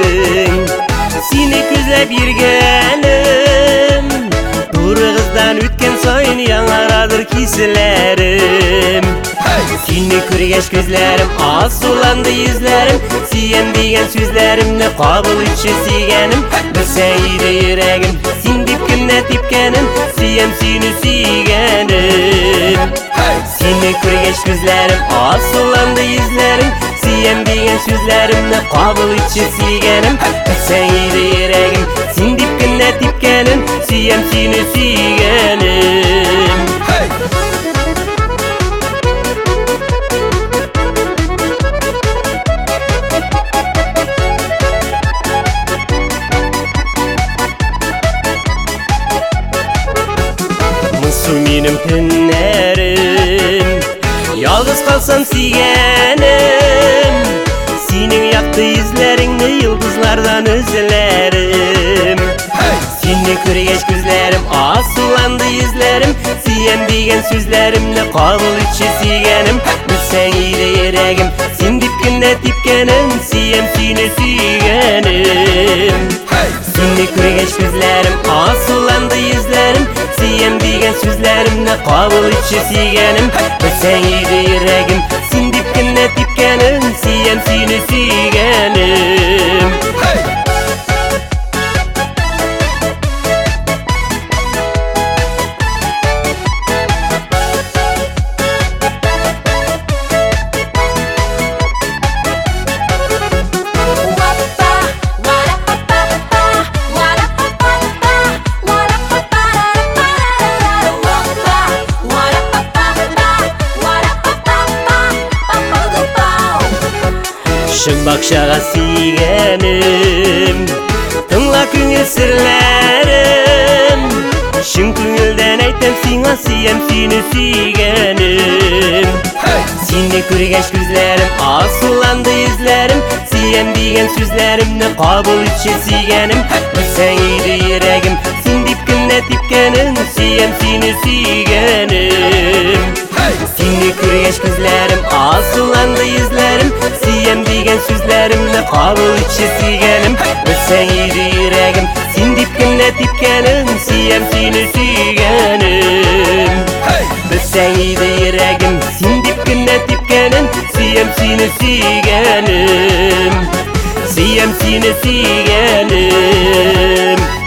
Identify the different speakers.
Speaker 1: Seni közlep yürgenim, durğuzdan ötken soyun yanaradır kislerim. Seni körgeç gözlerim, az sulandı yüzlerim, siyen degen sözlerimni qabul etşe siygenim. Bilsen iydi yüregim, sen dipkimne tipkenim, siyem seni siygenim. Seni körgeç gözlerim, az sulandı yüzlerim, siyem degen sözlerimni qabul etşe siygenim. Bilsen iydi yüregim, sen dipkimne tipkenim, siyem seni siygenim. Musu menim tünlerim, yalnız kalsam siygenim. Senin yaktı yüzlerini yıldızlardan özlerim. Seni körgeç gözlerim, az sulandı yüzlerim, siyem degen sözlerimni qabul etşe siygenim. Bilsen iydi yüregim, sen dipkinde tipkenim, siyem seni siygenim. Seni körgeç gözlerim, az sulandı yüzlerim, siyem degen sözlerimni qabul etşe siygenim. Bilsen iydi yüregim, sen dipkinde tipkenim, siyem seni siygenim. Şık bakşağa siygenim, tınla küngül sirlerim. Şın küngülden aytem sina, siyem seni siygenim. Seni körgeç gözlerim, az sulandı yüzlerim, siyem degen sözlerimni qabul etşe siygenim. Bilsen iydi yüregim, sen dipkimde tipkenim, siyem seni siygenim. Seni körgeç gözlerim, az sulandı yüzlerim, siyem degen sözlerimni qabul etşe siygenim. Bilsen iydi yüregim, sen dipkimde tipkenim, siyem seni siygenim. Bilsen iydi yüregim, sen dipkimde tipkenim, siyem seni siygenim. Siyem seni siygenim.